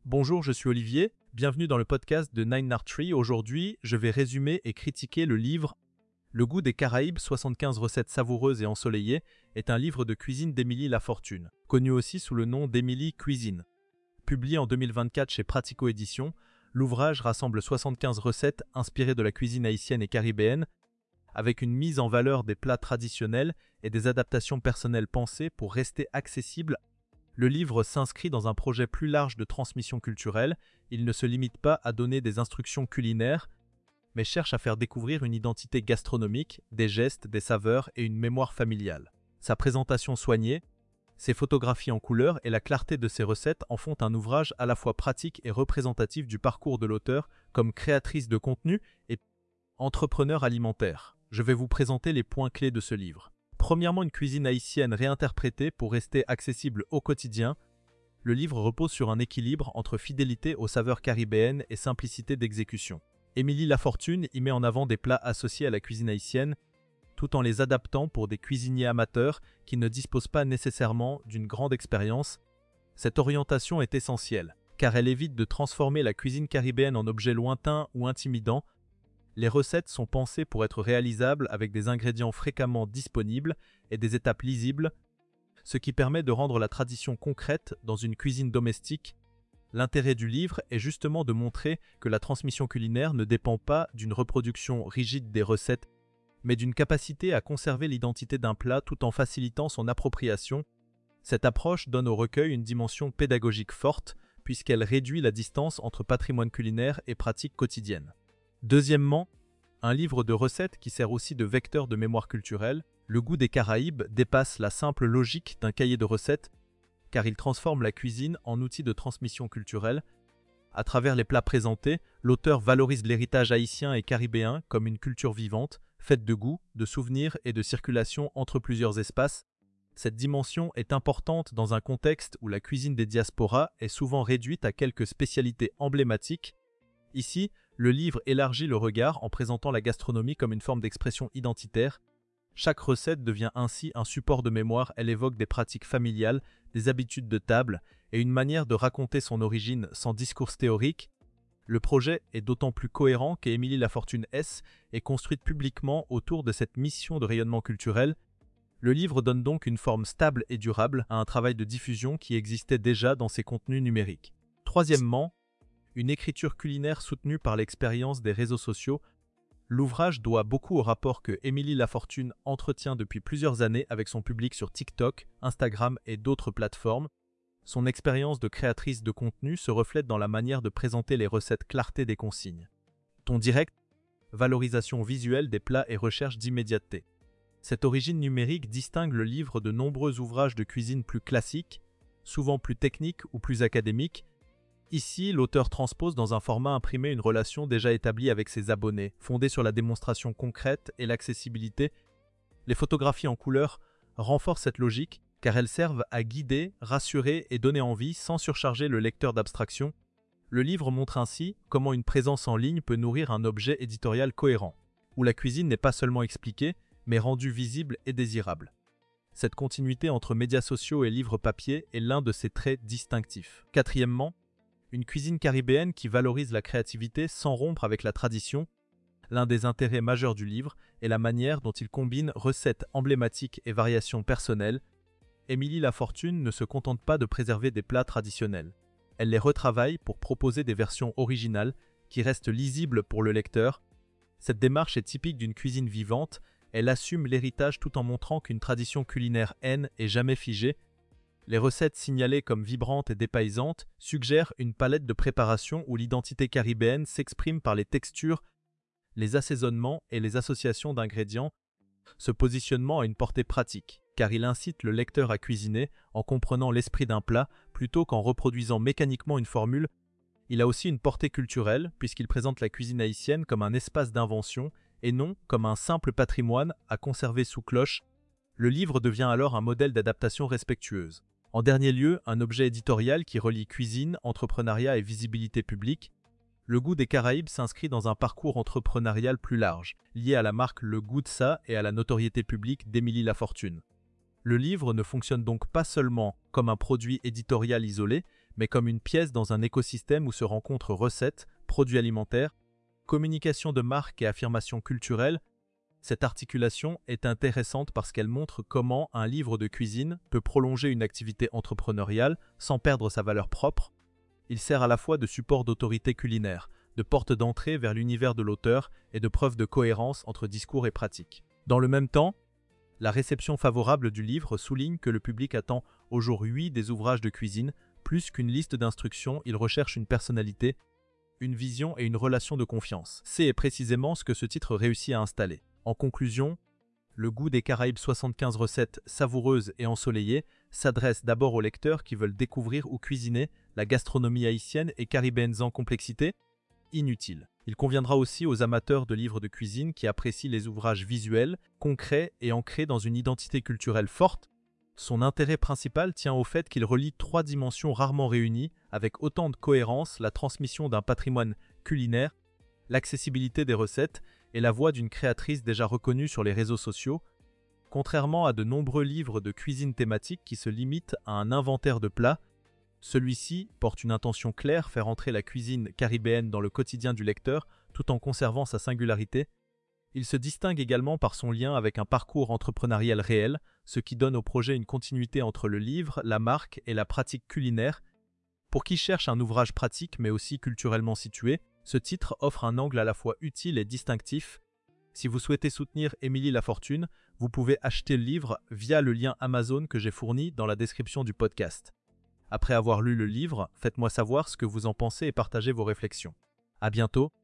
Bonjour, je suis Olivier, bienvenue dans le podcast de Nine Art Tree. Aujourd'hui, je vais résumer et critiquer le livre Le goût des Caraïbes, 75 recettes savoureuses et ensoleillées est un livre de cuisine d'Émilie Lafortune, connu aussi sous le nom d'Émilie Cuisine. Publié en 2024 chez Pratico Éditions, l'ouvrage rassemble 75 recettes inspirées de la cuisine haïtienne et caribéenne, avec une mise en valeur des plats traditionnels et des adaptations personnelles pensées pour rester accessibles. Le livre s'inscrit dans un projet plus large de transmission culturelle. Il ne se limite pas à donner des instructions culinaires, mais cherche à faire découvrir une identité gastronomique, des gestes, des saveurs et une mémoire familiale. Sa présentation soignée, ses photographies en couleur et la clarté de ses recettes en font un ouvrage à la fois pratique et représentatif du parcours de l'auteur comme créatrice de contenu et entrepreneur alimentaire. Je vais vous présenter les points clés de ce livre. Premièrement, une cuisine haïtienne réinterprétée pour rester accessible au quotidien. Le livre repose sur un équilibre entre fidélité aux saveurs caribéennes et simplicité d'exécution. Émilie Lafortune y met en avant des plats associés à la cuisine haïtienne, tout en les adaptant pour des cuisiniers amateurs qui ne disposent pas nécessairement d'une grande expérience. Cette orientation est essentielle, car elle évite de transformer la cuisine caribéenne en objet lointain ou intimidant. Les recettes sont pensées pour être réalisables avec des ingrédients fréquemment disponibles et des étapes lisibles, ce qui permet de rendre la tradition concrète dans une cuisine domestique. L'intérêt du livre est justement de montrer que la transmission culinaire ne dépend pas d'une reproduction rigide des recettes, mais d'une capacité à conserver l'identité d'un plat tout en facilitant son appropriation. Cette approche donne au recueil une dimension pédagogique forte, puisqu'elle réduit la distance entre patrimoine culinaire et pratiques quotidiennes. Deuxièmement, un livre de recettes qui sert aussi de vecteur de mémoire culturelle. Le goût des Caraïbes dépasse la simple logique d'un cahier de recettes, car il transforme la cuisine en outil de transmission culturelle. À travers les plats présentés, l'auteur valorise l'héritage haïtien et caribéen comme une culture vivante, faite de goût, de souvenirs et de circulation entre plusieurs espaces. Cette dimension est importante dans un contexte où la cuisine des diasporas est souvent réduite à quelques spécialités emblématiques. Ici, le livre élargit le regard en présentant la gastronomie comme une forme d'expression identitaire. Chaque recette devient ainsi un support de mémoire, elle évoque des pratiques familiales, des habitudes de table et une manière de raconter son origine sans discours théorique. Le projet est d'autant plus cohérent qu'Émilie Lafortune S est construite publiquement autour de cette mission de rayonnement culturel. Le livre donne donc une forme stable et durable à un travail de diffusion qui existait déjà dans ses contenus numériques. Troisièmement, une écriture culinaire soutenue par l'expérience des réseaux sociaux. L'ouvrage doit beaucoup au rapport que Émilie Lafortune entretient depuis plusieurs années avec son public sur TikTok, Instagram et d'autres plateformes. Son expérience de créatrice de contenu se reflète dans la manière de présenter les recettes, clarté des consignes. Ton direct, valorisation visuelle des plats et recherche d'immédiateté. Cette origine numérique distingue le livre de nombreux ouvrages de cuisine plus classiques, souvent plus techniques ou plus académiques. Ici, l'auteur transpose dans un format imprimé une relation déjà établie avec ses abonnés, fondée sur la démonstration concrète et l'accessibilité. Les photographies en couleur renforcent cette logique, car elles servent à guider, rassurer et donner envie sans surcharger le lecteur d'abstraction. Le livre montre ainsi comment une présence en ligne peut nourrir un objet éditorial cohérent, où la cuisine n'est pas seulement expliquée, mais rendue visible et désirable. Cette continuité entre médias sociaux et livres papier est l'un de ses traits distinctifs. Quatrièmement, une cuisine caribéenne qui valorise la créativité sans rompre avec la tradition. L'un des intérêts majeurs du livre est la manière dont il combine recettes emblématiques et variations personnelles. Émilie Lafortune ne se contente pas de préserver des plats traditionnels. Elle les retravaille pour proposer des versions originales qui restent lisibles pour le lecteur. Cette démarche est typique d'une cuisine vivante. Elle assume l'héritage tout en montrant qu'une tradition culinaire n'est jamais figée. Les recettes signalées comme vibrantes et dépaysantes suggèrent une palette de préparation où l'identité caribéenne s'exprime par les textures, les assaisonnements et les associations d'ingrédients. Ce positionnement a une portée pratique, car il incite le lecteur à cuisiner en comprenant l'esprit d'un plat plutôt qu'en reproduisant mécaniquement une formule. Il a aussi une portée culturelle, puisqu'il présente la cuisine haïtienne comme un espace d'invention et non comme un simple patrimoine à conserver sous cloche. Le livre devient alors un modèle d'adaptation respectueuse. En dernier lieu, un objet éditorial qui relie cuisine, entrepreneuriat et visibilité publique. Le goût des Caraïbes s'inscrit dans un parcours entrepreneurial plus large, lié à la marque Le Goût de ça et à la notoriété publique d'Émilie Lafortune. Le livre ne fonctionne donc pas seulement comme un produit éditorial isolé, mais comme une pièce dans un écosystème où se rencontrent recettes, produits alimentaires, communication de marque et affirmation culturelle. Cette articulation est intéressante parce qu'elle montre comment un livre de cuisine peut prolonger une activité entrepreneuriale sans perdre sa valeur propre. Il sert à la fois de support d'autorité culinaire, de porte d'entrée vers l'univers de l'auteur et de preuve de cohérence entre discours et pratique. Dans le même temps, la réception favorable du livre souligne que le public attend au jour 8 des ouvrages de cuisine. Plus qu'une liste d'instructions, il recherche une personnalité, une vision et une relation de confiance. C'est précisément ce que ce titre réussit à installer. En conclusion, Le goût des Caraïbes 75 recettes savoureuses et ensoleillées s'adresse d'abord aux lecteurs qui veulent découvrir ou cuisiner la gastronomie haïtienne et caribéenne en complexité. Inutile. Il conviendra aussi aux amateurs de livres de cuisine qui apprécient les ouvrages visuels, concrets et ancrés dans une identité culturelle forte. Son intérêt principal tient au fait qu'il relie 3 dimensions rarement réunies avec autant de cohérence: la transmission d'un patrimoine culinaire, l'accessibilité des recettes et la voix d'une créatrice déjà reconnue sur les réseaux sociaux. Contrairement à de nombreux livres de cuisine thématique qui se limitent à un inventaire de plats, celui-ci porte une intention claire: faire entrer la cuisine caribéenne dans le quotidien du lecteur tout en conservant sa singularité. Il se distingue également par son lien avec un parcours entrepreneurial réel, ce qui donne au projet une continuité entre le livre, la marque et la pratique culinaire. Pour qui cherche un ouvrage pratique mais aussi culturellement situé, ce titre offre un angle à la fois utile et distinctif. Si vous souhaitez soutenir Émilie Lafortune, vous pouvez acheter le livre via le lien Amazon que j'ai fourni dans la description du podcast. Après avoir lu le livre, faites-moi savoir ce que vous en pensez et partagez vos réflexions. À bientôt.